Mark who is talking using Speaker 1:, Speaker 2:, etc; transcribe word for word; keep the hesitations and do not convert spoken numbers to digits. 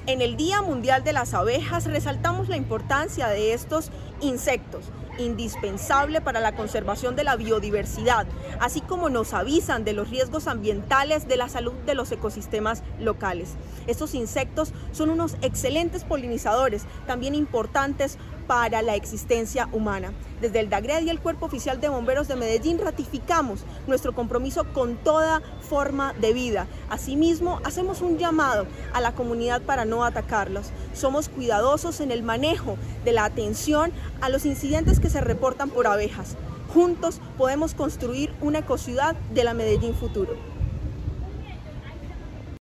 Speaker 1: En el Día Mundial de las Abejas resaltamos la importancia de estos insectos, indispensable para la conservación de la biodiversidad, así como nos avisan de los riesgos ambientales de la salud de los ecosistemas locales. Estos insectos son unos excelentes polinizadores, también importantes para la existencia humana. Desde el DAGRED y el Cuerpo Oficial de Bomberos de Medellín ratificamos nuestro compromiso con toda forma de vida. Asimismo, hacemos un llamado a la comunidad para no atacarlos. Somos cuidadosos en el manejo de la atención a los incidentes que se reportan por abejas. Juntos podemos construir una ecociudad de la Medellín futuro.